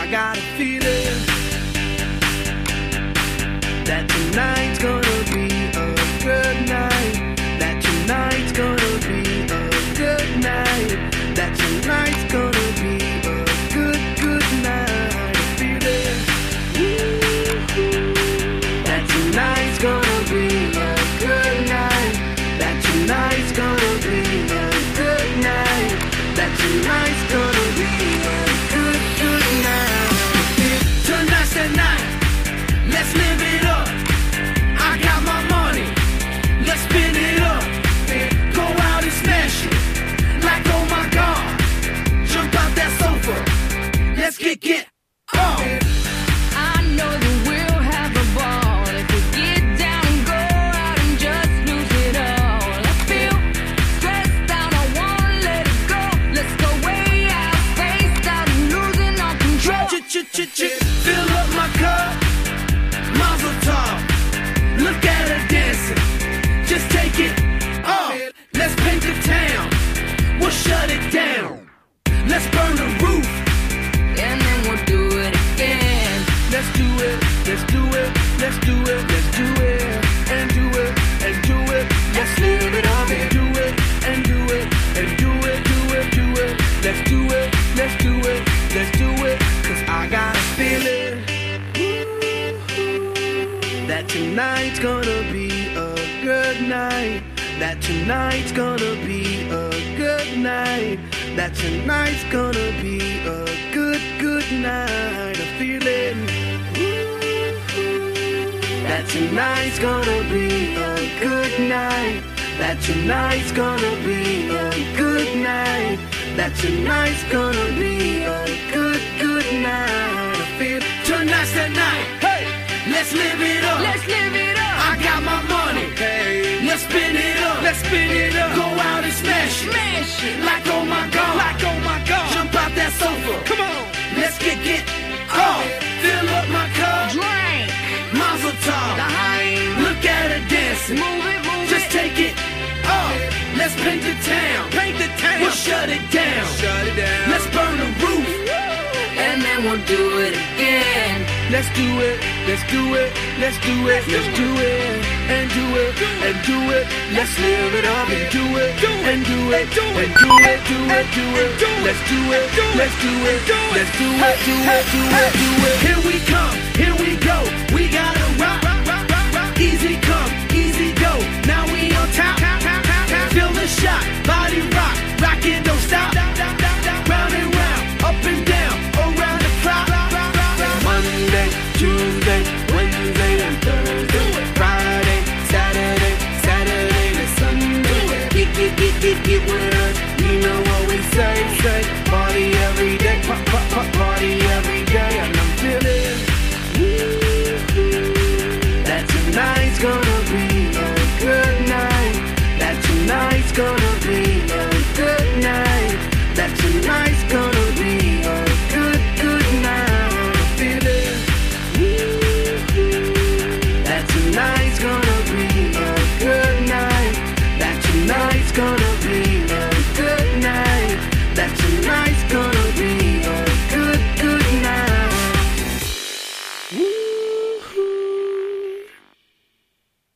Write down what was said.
I got a feeling that tonight's gonna be a good night. That tonight's gonna be a good night. That tonight's gonna be a good night. A feeling that tonight's gonna be a good night. That tonight's gonna be a good night. That tonight's gonna be a good night. Tonight's the night. Let's live it up. I got my money. Let's spin it up. Go out and smash it. Like, oh my God. Jump out that sofa. Let's get up. I know that we'll have a ball if we get down and go out and just lose it all. I feel stressed out, I wanna let it go. Let's go way out, spaced out and losing all control. Fill up my cup. Mazel tov. Look at her dancing. Just take it off. Let's paint the town. We'll shut it down. Let's burn the roof. And then we'll do it again. Let's do it. Let's do it. Let's do it. Let's do it. And do it. And do it. Let's live it up. And do it. And do it. And do it. Do it. Do it. Let's do it. Let's do it. Let's do it. 'Cause I got a feeling that tonight's gonna be a good night. That tonight's gonna be a good night. That tonight's gonna be a good night. A feeling that tonight's gonna be a good night. That tonight's gonna be a good night. That tonight's gonna be a good night. I feel tonight's the night. Hey, let's live it up. Let's live it up. I got my money. Hey, let's spin it up. Let's spin it up. Go out and smash it. Smash it. Like, oh my God. Like, oh my God. Jump out that sofa. Come on. Let's get off. Fill up my cup. Drink. Mazel tov. Dime. Look at her dancing. Move it, move Just it. take it off. Let's paint the town. Paint the town. We'll shut it down. Shut it down. Let's burn the roof. And then we'll do it again. Let's do it. Let's do it. Let's do it. Let's do it. And do it. And do it. Let's live it up and do it. And do it. And do it. Do it. Do it. Let's do it. Let's do it. Let's do it. Do it. Do it. Do it. Here we come.